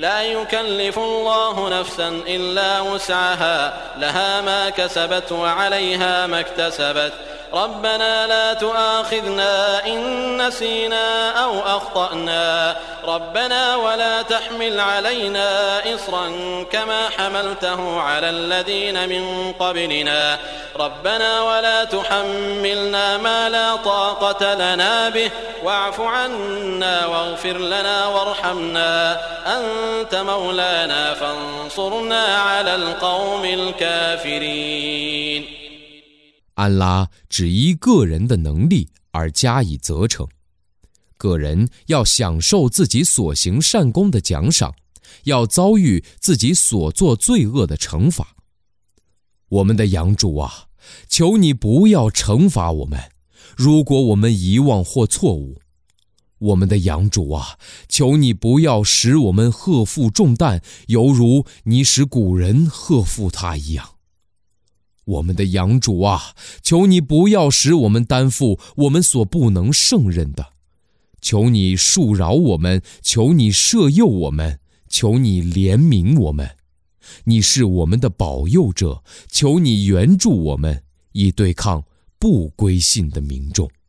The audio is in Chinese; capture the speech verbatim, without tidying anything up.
لا يكلف الله نفسا إلا وسعها لها ما كسبت وعليها ما اكتسبت ربنا لا تؤاخذنا إن نسينا أو أخطأنا ربنا ولا تحمل علينا إصرا كما حملته على الذين من قبلنا ربنا ولا تحملنا ما لا طاقة لنا به واعف عنا واغفر لنا وارحمنا أنت مولانا فانصرنا على القوم الكافرين。 安拉只依个人的能力而加以责成，个人要享受自己所行善功的奖赏，要遭遇自己所做罪恶的惩罚。我们的养主啊，求你不要惩罚我们，如果我们遗忘或错误。我们的养主啊，求你不要使我们荷负重担，犹如你使古人荷负它一样。我们的养主啊，求你不要使我们担负我们所不能胜任的，求你恕饶我们，求你赦宥我们，求你怜悯我们。你是我们的保佑者，求你援助我们，以对抗不归信的民众。